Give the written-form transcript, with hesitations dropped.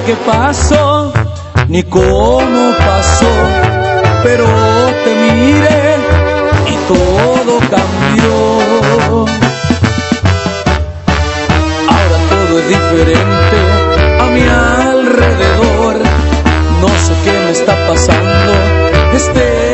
qué pasó, ni cómo pasó, pero te miré y todo cambió. Ahora todo es diferente a mi alrededor. No sé qué me está pasando.